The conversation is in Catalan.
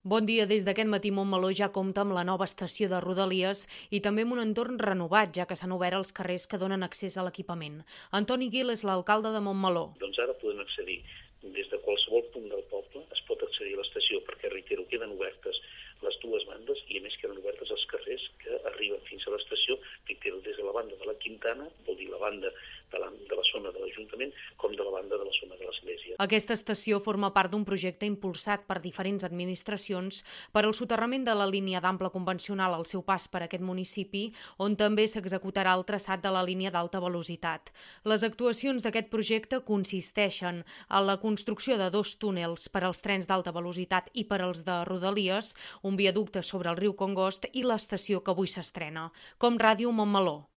Bon dia. Des d'aquest matí Montmeló ja compta amb la nova estació de Rodalies i també amb un entorn renovat, ja que s'han obert els carrers que donen accés a l'equipament. Antoni Gil és l'alcalde de Montmeló. Doncs ara podem accedir des de qualsevol punt del poble, es pot accedir a l'estació perquè, reitero, queden obertes les dues bandes i a més queden obertes els carrers que arriben fins a l'estació, reitero, des de la banda de la Quintana, vol dir la banda de la zona de l'Ajuntament, com de la banda de la zona de l'Església. Aquesta estació forma part d'un projecte impulsat per diferents administracions per al soterrament de la línia d'ample convencional al seu pas per aquest municipi, on també s'executarà el traçat de la línia d'alta velocitat. Les actuacions d'aquest projecte consisteixen en la construcció de 2 túnels per als trens d'alta velocitat i per als de Rodalies, un viaducte sobre el riu Congost i l'estació que avui s'estrena. Com Ràdio Montmeló.